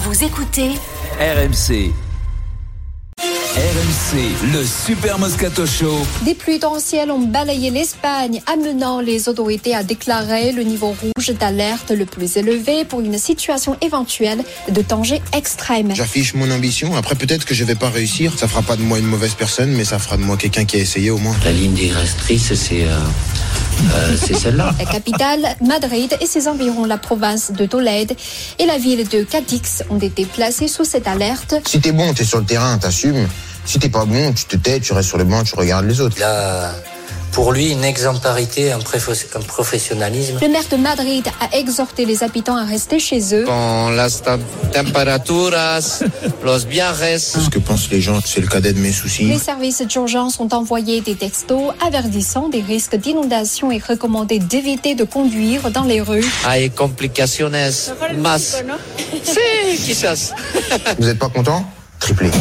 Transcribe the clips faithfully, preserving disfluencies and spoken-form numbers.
Vous écoutez R M C. R M C, le Super Moscato Show. Des pluies torrentielles ont balayé l'Espagne, amenant les autorités à déclarer le niveau rouge d'alerte le plus élevé pour une situation éventuelle de danger extrême. J'affiche mon ambition. Après, peut-être que je vais pas réussir. Ça fera pas de moi une mauvaise personne, mais ça fera de moi quelqu'un qui a essayé au moins. La ligne directrice, c'est... Euh... Euh, c'est celle-là. La capitale, Madrid et ses environs, la province de Tolède et la ville de Cadix ont été placés sous cette alerte. Si t'es bon, t'es sur le terrain, t'assumes. Si t'es pas bon, tu te tais, tu restes sur le banc, tu regardes les autres. Là, pour lui, une exemplarité, un, préf- un professionnalisme. Le maire de Madrid a exhorté les habitants à rester chez eux. Con las temperaturas, los viajes. Ce que pensent les gens, c'est le cadet de mes soucis. Les services d'urgence ont envoyé des textos avertissant des risques d'inondation et recommandé d'éviter de conduire dans les rues. Hay complicaciones más. Sí, quizás. Vous êtes pas content ? Triplé.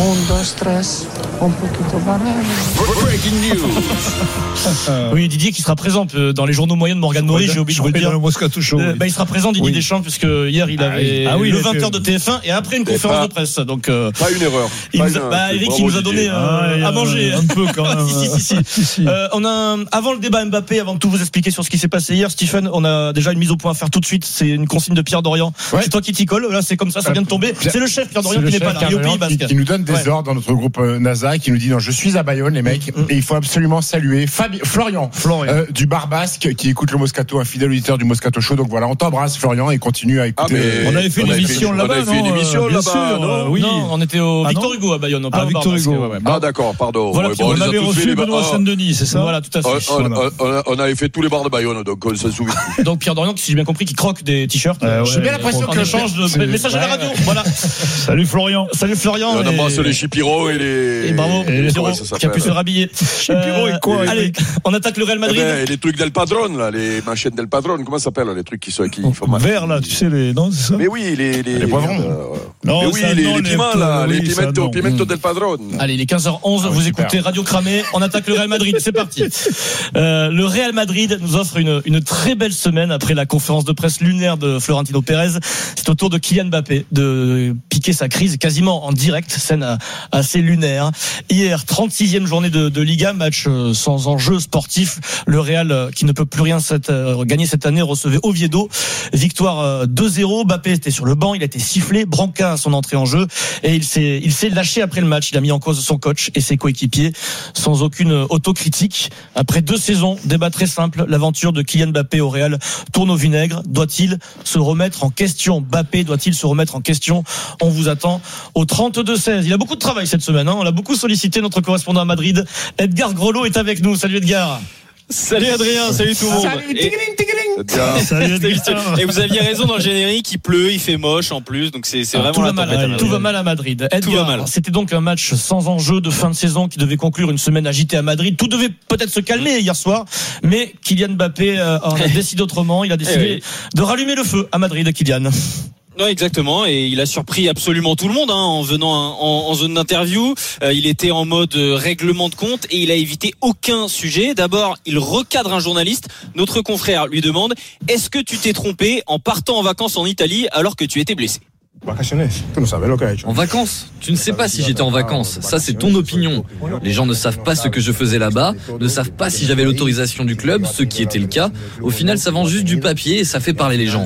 Breaking news. Oui, Didier qui sera présent dans les journaux moyens de Morgan Maurice, j'ai oublié de vous le dire. Dans le Moscato Show. Euh, bah, il sera présent, Didier oui. Deschamps, puisque hier il avait ah oui, le il vingt heures fait... de T F un et après une conférence pas, de presse. Donc, euh, pas une erreur. Il pas nous a, une, bah, Eric, il nous a donné euh, ah, à manger. Un peu quand même. si, si, si, si. si, si. Euh, on a, avant le débat Mbappé, avant de tout vous expliquer sur ce qui s'est passé hier, Stephen, on a déjà une mise au point à faire tout de suite. C'est une consigne de Pierre Dorian. Ouais. C'est toi qui t'y colle. Là, c'est comme ça, ça vient de tomber. C'est le chef Pierre Dorian qui n'est pas là. Il est au Pays Basque. Qui, qui nous donne des ouais. ordres dans notre groupe euh, NASA, qui nous dit non, je suis à Bayonne, les mecs, mm-hmm. et il faut absolument saluer Fabi- Florian, Florian. Euh, du Bar Basque, qui écoute le Moscato, un fidèle auditeur du Moscato Show. Donc voilà, on t'embrasse, Florian, et continue à écouter. Ah, on avait fait une émission là-bas, on avait fait une émission euh, là-bas, sûr, non, euh, oui. Non, on était au ah, Victor Hugo à Bayonne, pas ah, au Victor Bar Basque. Hugo. Ouais, ouais. Ah d'accord, pardon. Voilà, ouais, bon, on, on avait reçu Benoît Saint-Denis, c'est ça? Voilà, tout à fait. On, on, on, on avait fait tous les bars de Bayonne, donc on s'en souvient. Donc Pierre Dorian, si j'ai bien compris, qui croque des t-shirts. Euh, ouais, j'ai bien l'impression qu'on échange de messages à la radio. Voilà. Salut Florian. Salut Florian. On embrasse les Chipiro et les. Et bravo, Chipiro, qui a pu se rhabiller. Chipiro et quoi? Allez, on attaque le Real Madrid. Et les trucs d'El Padron, là, les machines d'El Padron, comment ça s'appelle, les trucs qui sont qui font mal. Vert là, tu sais les, non, c'est ça? Mais oui, les les les poivrons. Euh, non, mais oui, les, les piments là, les pimento, pimento d'El Padron. Allez, les quinze heures onze, ah, vous super. Écoutez Radio Cramé, on attaque le Real Madrid, c'est parti. Euh, le Real Madrid nous offre une une très belle semaine après la conférence de presse lunaire de Florentino Pérez. C'est au tour de Kylian Mbappé de piquer sa crise quasiment en direct, scène assez lunaire. Hier, trente-sixième journée de, de Liga, match sans enjeu sportif. Le Real qui ne peut plus rien cette, euh, gagner cette année recevait Oviedo. Victoire deux zéro. Mbappé était sur le banc, il a été sifflé, Branca à son entrée en jeu et il s'est, il s'est lâché après le match. Il a mis en cause son coach et ses coéquipiers sans aucune autocritique. Après deux saisons, débat très simple, l'aventure de Kylian Mbappé au Real tourne au vinaigre. Doit-il se remettre en question? Mbappé doit-il se remettre en question? On vous attend au trente-deux seize. Il a beaucoup de travail cette semaine, hein. On l'a beaucoup sollicité, notre correspondant à Madrid. Edgar Grelot est avec nous. Salut Edgar. Salut Adrien, salut tout le monde. Salut, tigling, tigling. Salut Edgar. Et vous aviez raison, dans le générique, il pleut, il fait moche en plus, donc c'est, c'est ah, vraiment tout la va tempête. Mal, tout va mal à Madrid. Edgar, tout va mal. C'était donc un match sans enjeu de fin de saison qui devait conclure une semaine agitée à Madrid. Tout devait peut-être se calmer hier soir, mais Kylian Mbappé en a décidé autrement. Il a décidé eh oui. de rallumer le feu à Madrid, Kylian. Non, exactement, et il a surpris absolument tout le monde hein, en venant en, en zone d'interview. Euh, il était en mode règlement de compte et il a évité aucun sujet. D'abord, il recadre un journaliste. Notre confrère lui demande: est-ce que tu t'es trompé en partant en vacances en Italie alors que tu étais blessé? En vacances? Tu ne sais pas si j'étais en vacances. Ça, c'est ton opinion. Les gens ne savent pas ce que je faisais là-bas, ne savent pas si j'avais l'autorisation du club, ce qui était le cas. Au final, ça vend juste du papier et ça fait parler les gens.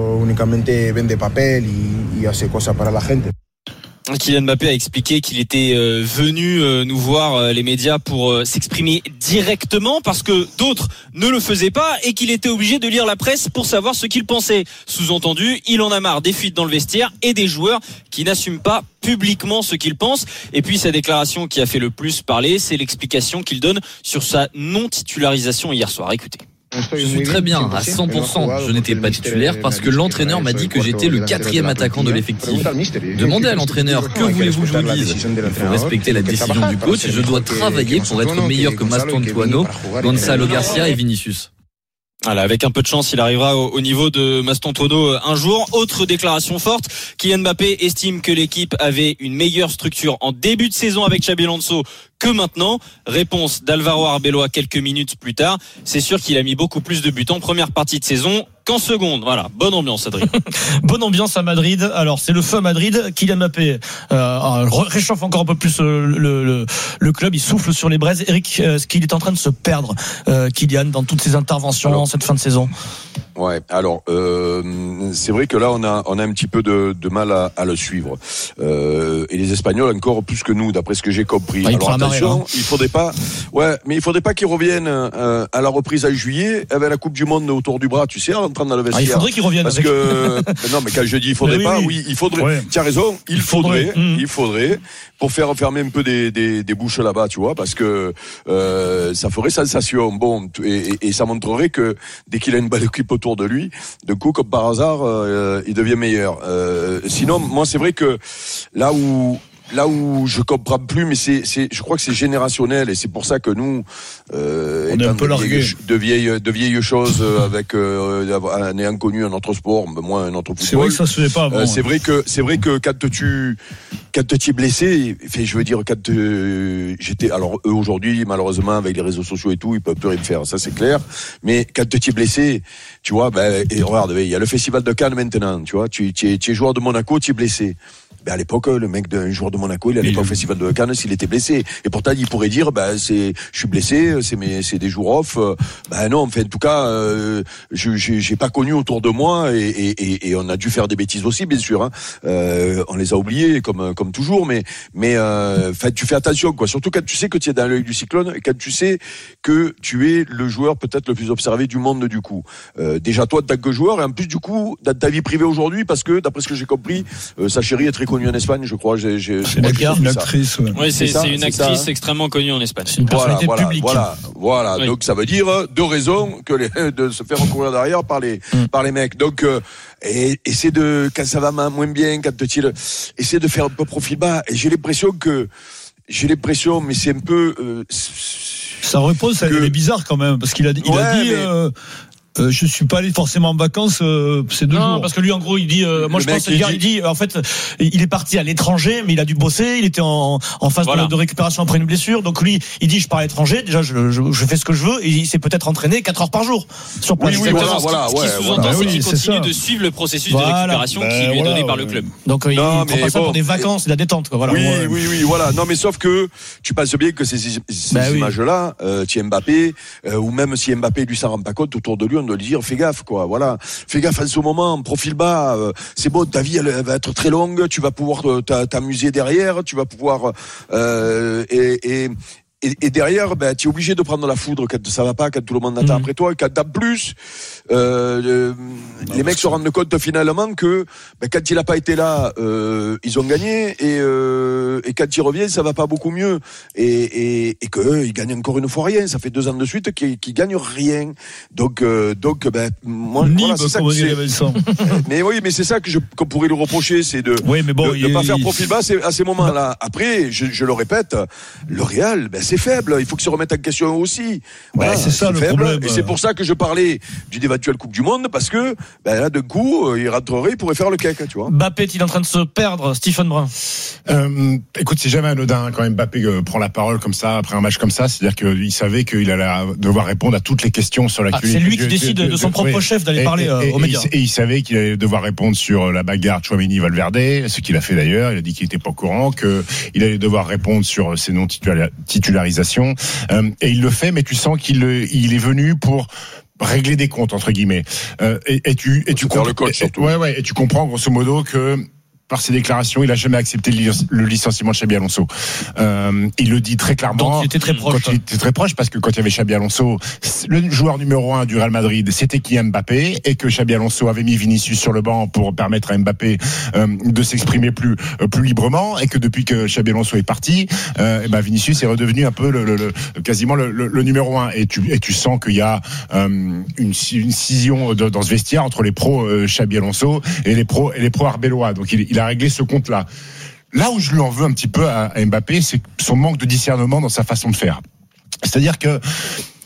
Kylian Mbappé a expliqué qu'il était euh, venu euh, nous voir euh, les médias pour euh, s'exprimer directement parce que d'autres ne le faisaient pas et qu'il était obligé de lire la presse pour savoir ce qu'il pensait. Sous-entendu, il en a marre des fuites dans le vestiaire et des joueurs qui n'assument pas publiquement ce qu'ils pensent. Et puis sa déclaration qui a fait le plus parler, c'est l'explication qu'il donne sur sa non-titularisation hier soir. Écoutez. Je suis très bien, à cent pour cent. Je n'étais pas titulaire parce que l'entraîneur m'a dit que j'étais le quatrième attaquant de l'effectif. Demandez à l'entraîneur, que voulez-vous que je vous dise? Il faut respecter la décision du coach et je dois travailler pour être meilleur que Mastantuono, Gonzalo Garcia et Vinicius. Voilà, avec un peu de chance, il arrivera au, au niveau de Mastantuono un jour. Autre déclaration forte, Kylian Mbappé estime que l'équipe avait une meilleure structure en début de saison avec Xabi Alonso que maintenant. Réponse d'Alvaro Arbeloa quelques minutes plus tard. C'est sûr qu'il a mis beaucoup plus de buts en première partie de saison qu'en seconde. Voilà, bonne ambiance, Adrien. Bonne ambiance à Madrid. Alors, c'est le feu Madrid. Kylian Mbappé euh, réchauffe encore un peu plus euh, le, le, le club. Il souffle sur les braises. Eric, est-ce qu'il est en train de se perdre, euh, Kylian, dans toutes ses interventions alors, en cette fin de saison? Ouais, alors euh, c'est vrai que là on a on a un petit peu de, de mal à, à le suivre euh, et les Espagnols encore plus que nous d'après ce que j'ai compris. Ah, alors attention, marée, il faudrait pas, ouais, mais il faudrait pas qu'ils reviennent euh, à la reprise à juillet avec la Coupe du Monde autour du bras, tu sais, en train dans le vestiaire. Ah, il faudrait qu'ils reviennent parce avec... que non, mais quand je dis il faudrait oui, pas, oui, oui, il faudrait. Ouais. Tu as raison, il, il faudrait, faudrait mmh. il faudrait pour faire fermer un peu des des, des bouches là-bas, tu vois, parce que euh, ça ferait sensation. Bon, et, et, et ça montrerait que dès qu'il a une belle équipe autour de lui, de coup, comme par hasard, euh, il devient meilleur. Euh, sinon, moi, c'est vrai que là où là où je comprends plus, mais c'est, c'est, je crois que c'est générationnel et c'est pour ça que nous, euh, on est un peu de vieilles, de vieilles, de vieilles choses avec euh, un ayant connu un autre sport, moins un autre football. C'est vrai que ça se fait pas avant. Euh, c'est vrai que c'est vrai que quand tu quand tu es blessé, fait, je veux dire quand euh, j'étais, alors eux aujourd'hui malheureusement avec les réseaux sociaux et tout, ils peuvent plus rien faire, ça c'est clair. Mais quand tu es blessé, tu vois, ben et regarde, il y a le festival de Cannes maintenant, tu vois, tu, tu es, tu es joueur de Monaco, tu es blessé. Ben à l'époque, le mec d'un joueur de Monaco, il allait pas au festival de Cannes s'il était blessé. Et pourtant, il pourrait dire, ben c'est, je suis blessé, c'est mes, c'est des jours off. Ben non, enfin, en tout cas, euh, je, j'ai, j'ai pas connu autour de moi et, et, et on a dû faire des bêtises aussi, bien sûr. Hein. Euh, on les a oubliées comme, comme toujours, mais, mais, euh, enfin, tu fais attention, quoi. Surtout quand tu sais que tu es dans l'œil du cyclone et quand tu sais que tu es le joueur peut-être le plus observé du monde du coup. Euh, déjà toi, en tant que joueur et en plus du coup, dans ta vie privée aujourd'hui, parce que d'après ce que j'ai compris, euh, sa chérie est très connue en Espagne, je crois. J'ai, j'ai, c'est une, une actrice. Ouais. Oui, c'est, c'est, ça, c'est une c'est actrice ça, hein. extrêmement connue en Espagne. C'est une personnalité voilà, publique. Voilà, voilà. Oui. Donc ça veut dire deux raisons que les, de se faire recourir derrière par les mm. par les mecs. Donc euh, et essaie de quand ça va moins bien, quand tu essaie de faire un peu profil bas. Et j'ai l'impression que j'ai l'impression, mais c'est un peu. Euh, Sa réponse, que... elle est bizarre quand même, parce qu'il a, il ouais, a dit. Mais... Euh... Euh, je suis pas allé forcément en vacances euh, ces deux non, jours. Non, parce que lui, en gros, il dit. Euh, moi, le je pense que il, il dit, en fait, il est parti à l'étranger, mais il a dû bosser. Il était en, en phase voilà. de, de récupération après une blessure. Donc lui, il dit, je pars à l'étranger. Déjà, je, je, je fais ce que je veux. Et il s'est peut-être entraîné quatre heures par jour sur place. Oui, oui, voilà, voilà, ce qui, ouais, ce qui sous-entend, voilà. c'est qu'il oui, continue de suivre le processus voilà. de récupération ben, qui lui est voilà, donné par le club. Donc il non, prend pas ça bon, pour des vacances, de la détente. Quoi. Voilà. Oui, oui, oui, voilà. Non, mais sauf que tu penses bien que ces, ces ben images-là, euh, tu Mbappé, euh, ou même si Mbappé lui s'en rend pas compte, autour de lui, on doit lui dire, fais gaffe. Quoi, voilà. Fais gaffe à ce moment, profil bas, euh, c'est beau, ta vie elle, elle va être très longue, tu vas pouvoir t'amuser derrière, tu vas pouvoir euh, et, et Et, et derrière, ben, tu es obligé de prendre la foudre quand ça va pas, quand tout le monde attend mmh. après toi, et quand t'as plus, euh, euh, bah, les mecs se rendent compte finalement que ben, quand il a pas été là, euh, ils ont gagné, et, euh, et quand il revient, ça va pas beaucoup mieux, et, et, et que eux, ils gagnent encore une fois rien. Ça fait deux ans de suite qu'ils, qu'ils gagnent rien. Donc, euh, donc, ben, moi, Nib, voilà, c'est ça que c'est. Mais oui, mais c'est ça que je, qu'on pourrait lui reprocher, c'est de, oui, mais bon, de, de il, pas il, faire profil bas à ces moments-là. Après, je, je le répète, le Real, ben, c'est faible. Il faut qu'ils se remettent en question aussi. Voilà, ouais, c'est ça c'est le faible. problème. Et c'est pour ça que je parlais d'une éventuelle Coupe du Monde, parce que ben là, d'un coup, il rentrerait, il pourrait faire le cake, tu vois. Mbappé est en train de se perdre, Stephen Brun. Euh, écoute, c'est jamais anodin quand même Mbappé euh, prend la parole comme ça après un match comme ça. C'est-à-dire qu'il savait qu'il allait devoir répondre à toutes les questions sur la. Ah, c'est lui qui décide de, de, de son propre oui. chef d'aller et, parler et, euh, aux et, médias. Et il savait qu'il allait devoir répondre sur la bagarre Tchouaméni-Valverde, ce qu'il a fait d'ailleurs. Il a dit qu'il n'était pas au courant, qu'il allait devoir répondre sur ses non titularisations. Euh, et il le fait, mais tu sens qu'il il est venu pour régler des comptes entre guillemets. Euh, et, et tu et tu comprends le coach surtout. Ouais ouais. Et tu comprends grosso modo que par ses déclarations, il a jamais accepté le licenciement de Xabi Alonso. Euh, il le dit très clairement. Donc il était très proche. Quand il était très proche, parce que quand il y avait Xabi Alonso, le joueur numéro un du Real Madrid, c'était Kylian Mbappé, et que Xabi Alonso avait mis Vinicius sur le banc pour permettre à Mbappé euh, de s'exprimer plus euh, plus librement, et que depuis que Xabi Alonso est parti, euh, et ben Vinicius est redevenu un peu le, le, le quasiment le, le, le numéro un. Et tu et tu sens qu'il y a euh, une, une scission de, dans ce vestiaire entre les pros euh, Xabi Alonso et les pros et les pros Arbeloa. Donc il, il a réglé ce compte-là. Là où je lui en veux un petit peu à Mbappé, c'est son manque de discernement dans sa façon de faire. C'est-à-dire que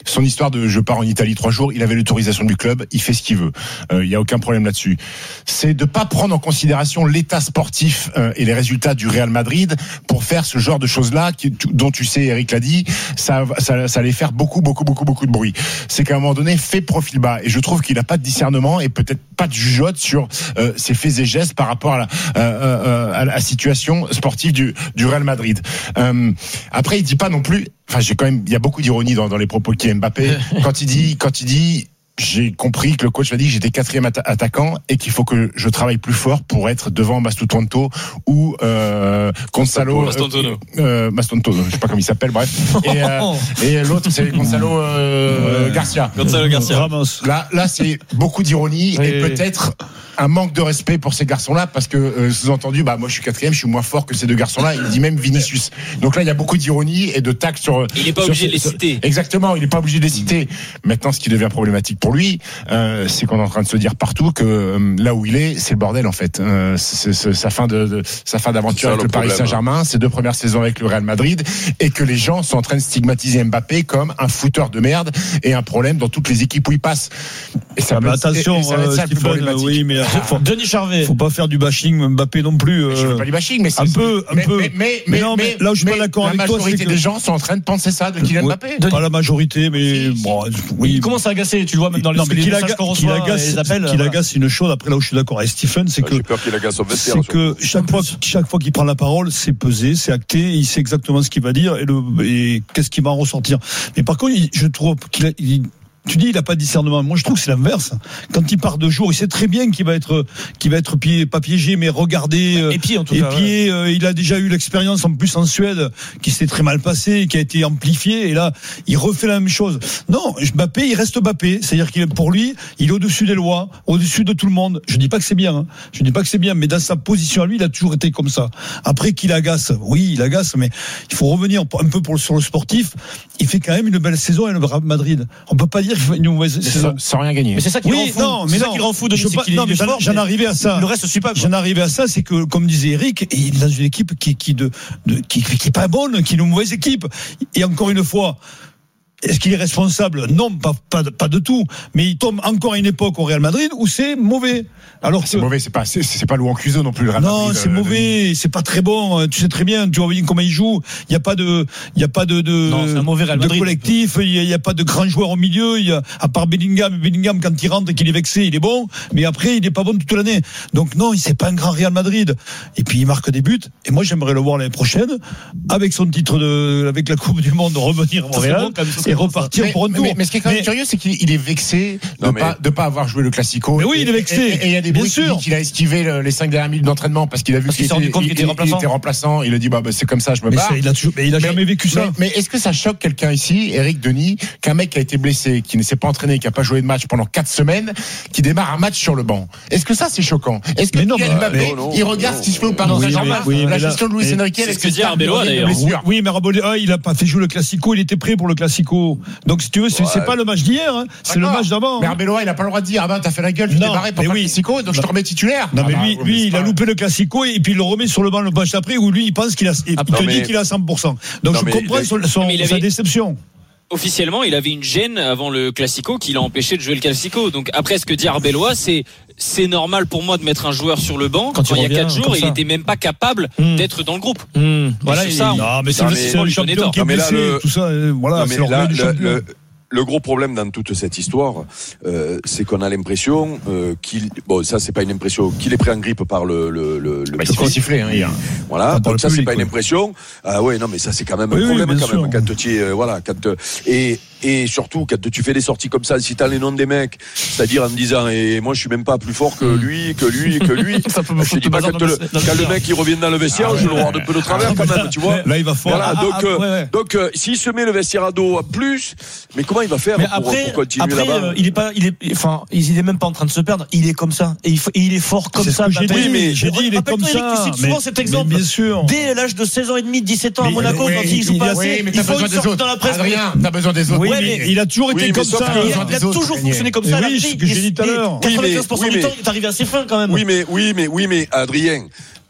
son histoire de je pars en Italie trois jours, il avait l'autorisation du club, il fait ce qu'il veut. Il euh, y a aucun problème là-dessus. C'est de pas prendre en considération l'état sportif euh, et les résultats du Real Madrid pour faire ce genre de choses-là qui, dont tu sais, Eric l'a dit, ça, ça, ça allait faire beaucoup, beaucoup, beaucoup, beaucoup de bruit. C'est qu'à un moment donné, fait profil bas. Et je trouve qu'il n'a pas de discernement et peut-être pas de jugeote sur euh, ses faits et gestes par rapport à la, euh, euh, à la situation sportive du, du Real Madrid. Euh, après, il dit pas non plus. Enfin, j'ai quand même. Il y a beaucoup d'ironie dans, dans les propos de Kylian Mbappé quand il dit, quand il dit. J'ai compris que le coach m'a dit que j'étais quatrième atta- attaquant et qu'il faut que je travaille plus fort pour être devant Mastutanto ou euh, Gonzalo Mastontono. Euh, Mastontono, je sais pas comment il s'appelle, bref. Et, euh, et l'autre c'est Gonzalo euh, ouais. Garcia. Gonzalo Garcia. Ramos. Là, là, c'est beaucoup d'ironie et, et peut-être un manque de respect pour ces garçons-là parce que euh, sous-entendu, bah moi je suis quatrième, je suis moins fort que ces deux garçons-là. Il dit même Vinicius. Donc là, il y a beaucoup d'ironie et de tact sur. Il n'est pas sur, obligé de les sur, citer. Exactement, il n'est pas obligé de les citer. Maintenant, ce qui devient problématique pour lui, euh, c'est qu'on est en train de se dire partout que euh, là où il est, c'est le bordel en fait. Euh, c'est, c'est, sa fin de, de sa fin d'aventure avec le, le Paris Saint-Germain, ses deux premières saisons avec le Real Madrid, et que les gens sont en train de stigmatiser Mbappé comme un fouteur de merde et un problème dans toutes les équipes où il passe. Et ça ah, peut, attention, et, et ça va être ça euh, le plus problématique. Oui, mais faut, Denis Charvet. Faut pas faire du bashing Mbappé non plus. Euh, je veux pas du bashing, mais c'est un peu, un mais, peu. Mais, mais, mais non, mais, mais là où je suis pas d'accord avec toi, la majorité que... des gens sont en train de penser ça de Kylian ouais, Mbappé. Pas la majorité, mais si, bon, oui. Il commence à agacer, tu le vois même dans les, non, mais les messages aga- qu'on reçoit, agace, les appels. Qu'il voilà. agace une chose. Après là où je suis d'accord avec Stephen, c'est ah, que j'ai peur qu'il agace son vestiaire, c'est que chaque fois, chaque fois qu'il prend la parole, c'est pesé, c'est acté, il sait exactement ce qu'il va dire et, le, et qu'est-ce qu'il va en ressortir. Mais par contre, il, je trouve qu'il a, il, tu dis il a pas de discernement. Moi je trouve que c'est l'inverse. Quand il part de jour, il sait très bien qu'il va être qu'il va être pied, pas piégé mais regardé euh, épié en tout cas. Épié, ouais. euh, il a déjà eu l'expérience en plus en Suède qui s'était très mal passée, qui a été amplifiée et là, il refait la même chose. Non, Mbappé, il reste Mbappé, c'est-à-dire qu'il pour lui, il est au-dessus des lois, au-dessus de tout le monde. Je dis pas que c'est bien hein. Je dis pas que c'est bien mais dans sa position à lui, il a toujours été comme ça. Après qu'il agace, oui, il agace mais il faut revenir un peu pour, sur le sportif. Il fait quand même une belle saison avec le Real Madrid. On peut pas dire une mauvaise saison sans rien gagner. Mais c'est ça qui oui, rend fou. Non, mais c'est non, ça qui rend fou de je c'est pas, qu'il non, est mais fort, j'en, j'en arrivais à ça. Le reste ne suit pas. Quoi. J'en arrivais à ça, c'est que comme disait Eric, il est dans une équipe qui qui de, de qui qui est pas bonne, qui est une mauvaise équipe. Et encore une fois. Est-ce qu'il est responsable ? Non, pas, pas, pas de tout. Mais il tombe encore à une époque au Real Madrid où c'est mauvais. Alors c'est que... mauvais, c'est pas, c'est, c'est pas Louan Cuso non plus le Real Madrid. Non, c'est euh, mauvais, de... c'est pas très bon. Tu sais très bien, tu vois bien comment il joue. Il y a pas de, il y a pas de, de, non, c'est un mauvais Real Madrid. De collectif. Il y, a, il y a pas de grands joueurs au milieu. Il y a, à part Bellingham, Bellingham quand il rentre et qu'il est vexé, il est bon. Mais après, il est pas bon toute l'année. Donc non, c'est pas un grand Real Madrid. Et puis il marque des buts. Et moi, j'aimerais le voir l'année prochaine avec son titre de, avec la Coupe du Monde, revenir au Real bon, et repartir mais, pour un tour. Mais, mais ce qui est quand même mais... curieux, c'est qu'il est vexé de non, mais... pas de pas avoir joué le Classico. Mais oui, il est vexé. Et il y a des bruits qui disent qu'il a esquivé le, les cinq dernières minutes d'entraînement parce qu'il a vu parce qu'il, qu'il, qu'il, était, qu'il, était, il, remplaçant. il était remplaçant. Il a dit bah, bah c'est comme ça, je me mais barre. Il a toujours, mais il a mais, jamais vécu ça. Mais, mais est-ce que ça choque quelqu'un ici, Eric Denis, qu'un mec qui a été blessé, qui ne s'est pas entraîné, qui a pas joué de match pendant quatre semaines, qui démarre un match sur le banc? Est-ce que ça c'est choquant? Est-ce que non, bah, Mbappé, non, non, il regarde non, ce qui se fait au Paris Saint-Germain, la gestion de Luis Enrique avec ce que dit Arbeloa d'ailleurs. Oui, mais Arbeloa, il a pas fait jouer le Classico, il était prêt pour le Classico. Donc si tu veux, c'est, ouais. c'est pas le match d'hier, hein, c'est le match d'avant. Mais Arbeloa, il a pas le droit de dire ah ben t'as fait la gueule, tu t'es barré pour faire le Classico, donc je te remets titulaire. Non mais lui, lui, il a loupé le Classico et puis il le remet sur le banc le match d'après où lui il pense qu'il a, il te dit qu'il a cent pour cent. Donc je comprends sa déception. Officiellement, il avait une gêne avant le Classico qui l'a empêché de jouer le Classico. Donc après, ce que dit Arbeloa, c'est c'est normal pour moi de mettre un joueur sur le banc quand, quand il y a quatre jours, il était même pas capable mmh. d'être dans le groupe. Mmh. Voilà, c'est ça. Non, mais c'est, non, le, mais c'est le champion qui est blessé, le... tout ça. Voilà, non, c'est le là, du le, champion. Le... Le gros problème dans toute cette histoire, euh, c'est qu'on a l'impression euh, qu'il, bon, ça c'est pas une impression, qu'il est pris en grippe par le le le. Bah, il s'est fait siffler, hein, hier. Voilà, donc ça public, c'est pas ouais. une impression. Ah ouais, non, mais ça c'est quand même oui, un problème oui, quand sûr. même quand tu es, voilà, quand et et surtout quand tu fais des sorties comme ça, si t'as les noms des mecs, c'est-à-dire en me disant et moi je suis même pas plus fort que lui, que lui, que lui. Ça peut me je dis pas quand le, quand le mec il revient dans le vestiaire, ah, je ouais, le vois un peu de travers ah, quand même, tu vois. Là il va fort. Voilà, ah, donc ah, ouais, ouais. donc s'il se met le vestiaire à dos à plus, mais comment il va faire mais pour, après, pour continuer après, là-bas euh, il est pas, il est, enfin, il est même pas en train de se perdre. Il est comme ça et il, faut, et il est fort comme c'est ça. J'ai dit, mais j'ai dit, il est comme ça. Tu cites souvent cet exemple. Bien sûr. Dès l'âge de seize ans et demi, dix-sept ans à Monaco, quand ils sont pas assez, il faut une sortie dans la presse. Adrien, t'as besoin des autres. Oui, mais il a toujours été comme ça. Il a toujours fonctionné comme ça. Oui, ce que j'ai dit tout à l'heure. quatre-vingt-quinze pour cent du temps, il est arrivé à ses fins quand même. Oui, mais oui, mais oui, mais Adrien.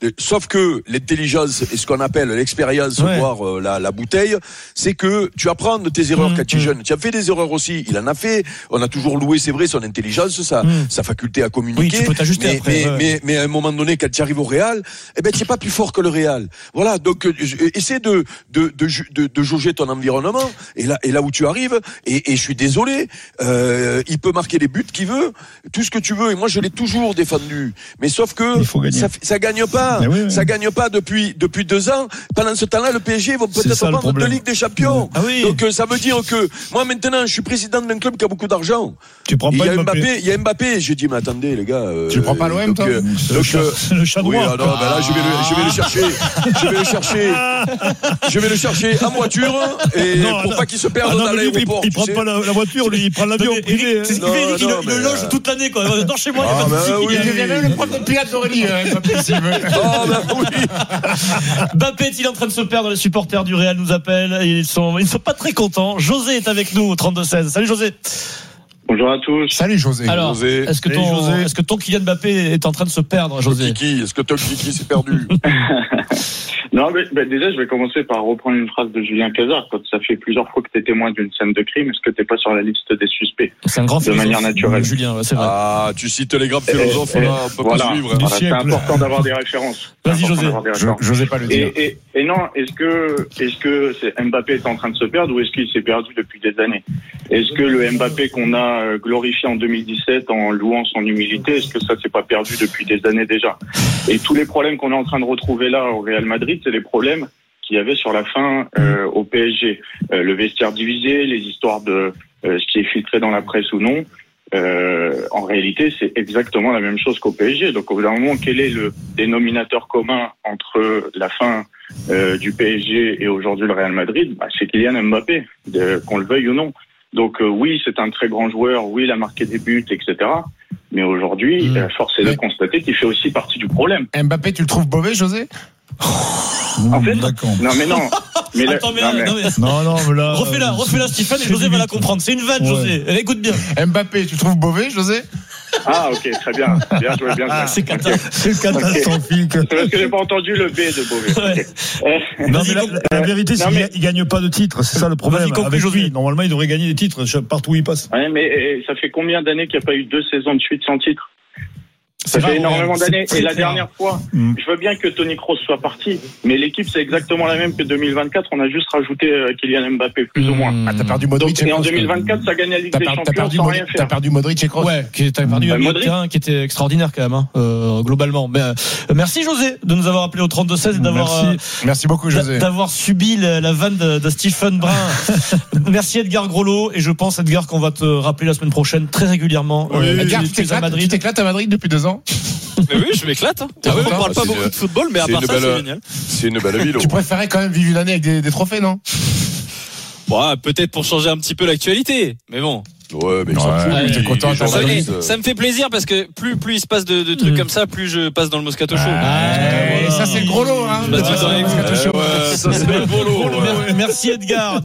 sauf que l'intelligence et ce qu'on appelle l'expérience, ouais. voire euh, la, la bouteille, c'est que tu apprends de tes erreurs mmh, quand tu es mmh. jeune. Tu as fait des erreurs aussi. Il en a fait. On a toujours loué, c'est vrai, son intelligence, sa, mmh. sa faculté à communiquer. Oui, tu peux t'ajuster mais, après. Mais, ouais. mais, mais à un moment donné, quand tu arrives au Real, eh ben, tu n'es pas plus fort que le Real. Voilà. Donc, euh, essaie de, de, de, de, de jauger ton environnement. Et là, et là où tu arrives, et, et je suis désolé, euh, il peut marquer les buts qu'il veut, tout ce que tu veux. Et moi, je l'ai toujours défendu. Mais sauf que ça, ça gagne pas. Oui, oui. Ça gagne pas depuis depuis deux ans. Pendant ce temps-là, le P S G vont peut-être prendre deux Ligues des Champions. Ah oui. Donc, euh, ça veut dire que moi, maintenant, je suis président d'un club qui a beaucoup d'argent. Tu prends pas il y a Mbappé. Mbappé. Il y a Mbappé. J'ai dit, mais attendez, les gars. Euh, tu prends pas l'O M, toi euh, Le chat, euh, le chat oui, noir. ah non, ben là, je vais le, je vais le chercher. Je vais le chercher. Je vais le chercher en voiture et non, pour non. pas qu'il se perde ah non, dans l'aéroport. Il, il prend pas la, la voiture, lui, il prend l'avion privé. C'est ce qu'il fait, Eric, il, il le loge toute l'année, quoi. Dans chez moi, il y a pas de souci. Il devient même le prof de pilote d'Aurélie, Mbappé, s'il veut. Oh, ben oui. Mbappé est-il en train de se perdre? Les supporters du Real nous appellent. Ils sont, ils sont pas très contents. José est avec nous au trente-deux seize. Salut José. Bonjour à tous. Salut José. Alors, José. est-ce que ton, José. est-ce que ton Kylian Mbappé est en train de se perdre, José? Kiki, est-ce que ton Kiki s'est perdu? Non, mais, mais déjà, je vais commencer par reprendre une phrase de Julien Cazard. Quand ça fait plusieurs fois que tu es témoin d'une scène de crime, est-ce que tu n'es pas sur la liste des suspects? C'est un grand de philosophe, manière naturelle. Julien, c'est vrai. Ah, tu cites les grands philosophes, et, là, on peut voilà, pas suivre. Voilà, c'est important d'avoir des références. Vas-y, José. Je n'osais pas le dire. Et, et, et non, est-ce que, est-ce que c'est Mbappé est en train de se perdre ou est-ce qu'il s'est perdu depuis des années? Est-ce que le Mbappé qu'on a glorifié en deux mille dix-sept en louant son humilité, est-ce que ça s'est pas perdu depuis des années déjà? Et tous les problèmes qu'on est en train de retrouver là au Real Madrid, c'est les problèmes qu'il y avait sur la fin euh, au P S G. Euh, le vestiaire divisé, les histoires de euh, ce qui est filtré dans la presse ou non. Euh, en réalité, c'est exactement la même chose qu'au P S G. Donc, au bout d'un moment, quel est le dénominateur commun entre la fin euh, du P S G et aujourd'hui le Real Madrid? Bah, c'est Kylian Mbappé, de, qu'on le veuille ou non. Donc, euh, oui, c'est un très grand joueur. Oui, il a marqué des buts, et cetera. Mais aujourd'hui, mmh. euh, force est de ouais. constater qu'il fait aussi partie du problème. Mbappé, tu le trouves mauvais, José? En fait, non, mais non. Mais Attends, mais, non, mais... non, mais... non, non, mais là. Refais-la, refais-la, Stéphane, et José va la comprendre. C'est une vanne, ouais. José. Écoute bien. Mbappé, tu le trouves mauvais, José? Ah, ok, très bien. Bien joué, bien joué. Ah, c'est, cata... okay. c'est catastrophique. C'est parce que j'ai pas entendu le B de Beauvais. Ouais. Okay. Non, mais la, la, la vérité, c'est qu'il ne gagne pas de titres. C'est ça le problème. Avec lui, normalement, il devrait gagner des titres partout où il passe. Ouais, mais et, ça fait combien d'années qu'il n'y a pas eu deux saisons de suite sans titre? Ça fait énormément d'années. Et la dernière fois, mmh. je veux bien que Toni Kroos soit parti, mais l'équipe c'est exactement la même que deux mille vingt-quatre. On a juste rajouté Kylian Mbappé plus mmh. ou moins. Ah, t'as perdu Modric. Donc, et en deux mille vingt-quatre, ça gagne la Ligue des Champions sans rien faire. T'as perdu Modric et Kroos. Ouais, qui t'as perdu mmh. un terrain qui était extraordinaire quand même, hein, euh, globalement. Mais, euh, merci José de nous avoir appelé au trente-deux seize et d'avoir merci. Euh, merci beaucoup José d'avoir subi la, la vanne de, de Stephen Brun. Merci Edgar Groslo, et je pense Edgar qu'on va te rappeler la semaine prochaine très régulièrement. Oui, euh, Edgar, tu t'éclates à Madrid. Tu t'éclates à Madrid depuis deux ans. Mais oui, je m'éclate. Hein. Ah ouais, on parle pas beaucoup une... de football, mais à part ça, belle... c'est génial. C'est une belle ville. Tu préférais quand même vivre une année avec des, des trophées, non? Bon, peut-être pour changer un petit peu l'actualité, mais bon. Ouais, mais ouais, ouais, t'es content. Ça, ça, ça me fait plaisir parce que plus plus il se passe de, de trucs mmh. comme ça, plus je passe dans le Moscato Show. Ah, voilà. Ça c'est le gros lot, hein. Bah, ouais, ouais, ouais, ça c'est le gros lot. Merci Edgar.